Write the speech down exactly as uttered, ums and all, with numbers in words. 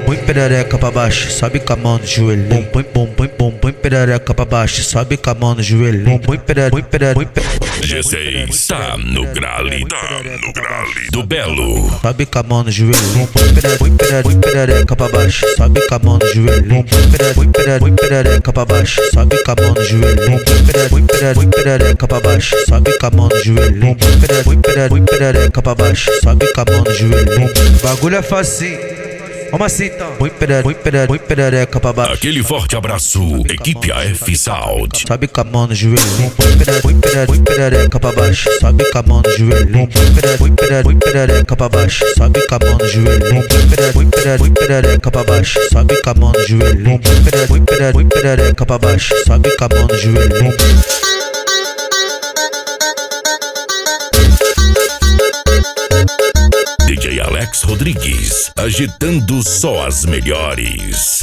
põe perereca pra baixo, sobe com a mão no joelho. Bum, põe, bum, põe, bum, põe perereca pra baixo, sobe com a mão no joelho. Bum, põe perereca, põe perereca, põe perereca. G seis tá no grale, tá no grale do Belo. Sobe com a mão no joelho. Bum, põe perereca, põe perereca, põe perereca pra baixo, sobe com a mão no joelho. Bum, põe perereca, põe perereca, põe perereca pra baixo, sobe com a mão no joelho. Bum, põe perereca, põe perereca, põe perereca pra baixo, sobe com a mão no joelho. Bum, põe perereca, põe perereca, põe perereca pra baixo, sobe com a mão no joelho. Bagulho é facinho. Vamos assim então. Põe perereca, põe perereca, põe perereca pra baixo. Aquele forte abraço, equipe A F Sound. Sobe com a mão no joelho. Põe perereca, põe perereca, põe perereca pra baixo. Sobe com a mão no joelho. Põe perereca, põe perereca, põe perereca pra baixo. Sobe com a mão no joelho. Põe perereca, põe perereca, põe perereca pra baixo. Sobe com a mão no joelho. Põe perereca, põe perereca, põe perereca pra baixo. Sobe com a mão no joelho. D J Alex Rodrigues, agitando só as melhores.